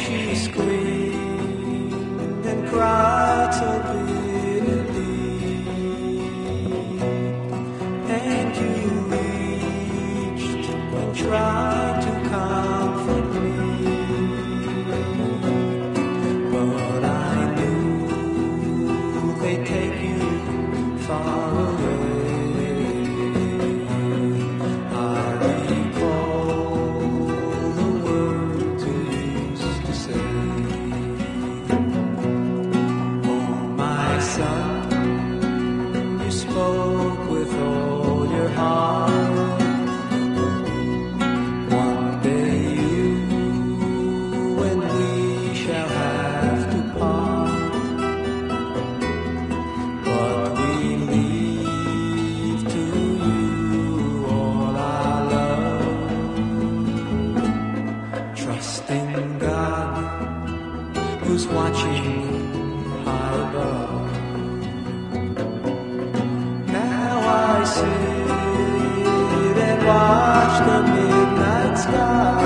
she screamed and cried so bitterly, and you reached and tried to comfort me, but I knew they'd take you far away. I recall the words you used to say. Oh, my son, you spoke with all your heart. One day you and we shall have to part, but we leave to you all our love, trusting God who's watching high above. Now I sit and watch the midnight sky